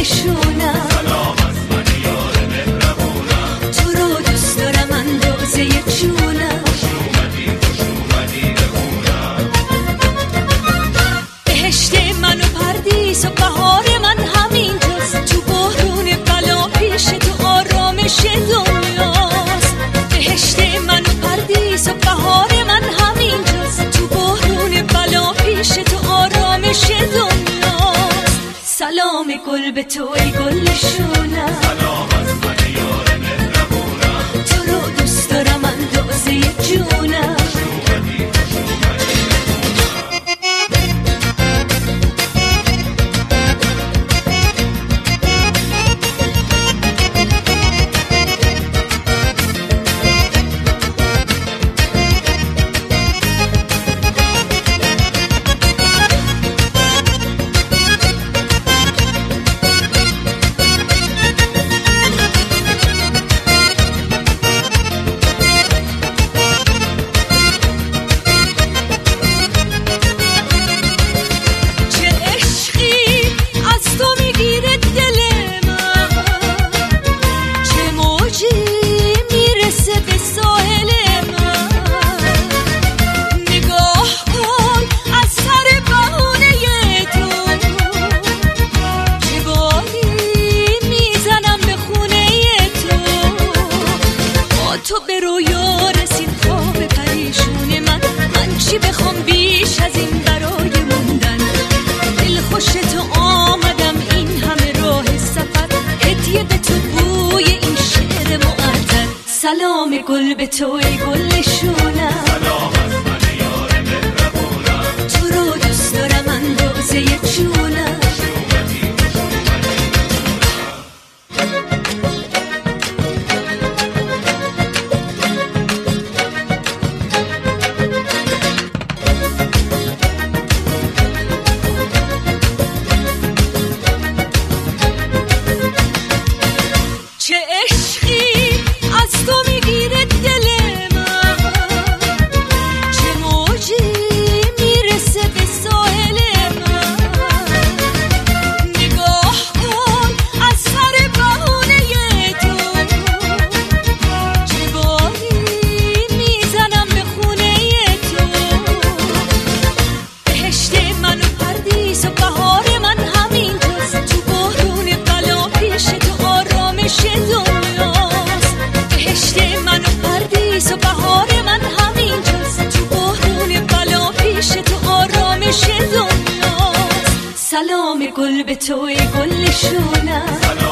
گلشونم. سلام از من یار مهربونم، تو رو دوست دارم اندازه جونم. خوش اومدی بخونم. بهشت من و پردیس و بهار من همینجاست، تو بحرون بلا پیش تو آرامش دنیاست. بهشت من و پردیس و بهار من همینجاست، تو بحرون بلا پیش تو آرامش دنیاست. سلام گل به تو ای گلشونم. سلام از من یار مهربونم، تو رو دوست دارم اندازه جونم. تو به رویا رسید خواب پریشون من چی بخوام بیش از این برای موندن. دل خوش تو آمدم این همه راه سفر، هدیه به تو بوی این شعر معطر. سلام گل به تو ای گلشونم. سلام از من یار مهربونم، تو رو دوست دارم اندازه جونم. چه عشقی از تو میگیره دل من، چه موجی میرسه به ساحل من. نگاه کن از سر بهونه تو، چه باری میزنم به خونه تو. بهشت من و پردیس و بهار من همینجاست، تو بحرون بلا پیش تو آرامش دنیاست. بهشت من و پردیس و بهار من همینجاست، تو بحرون بلا پیش تو آرامش دنیاست. سلام گل به تو ای گلشونم.